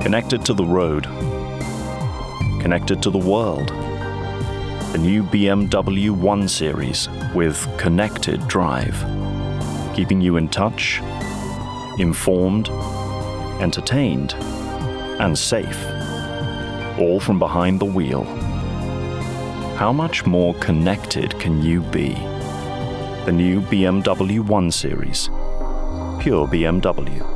Connected to the road. Connected to the world. The new BMW 1 Series with Connected Drive. Keeping you in touch, informed, entertained, and safe. All from behind the wheel. How much more connected can you be? The new BMW 1 Series. Pure BMW.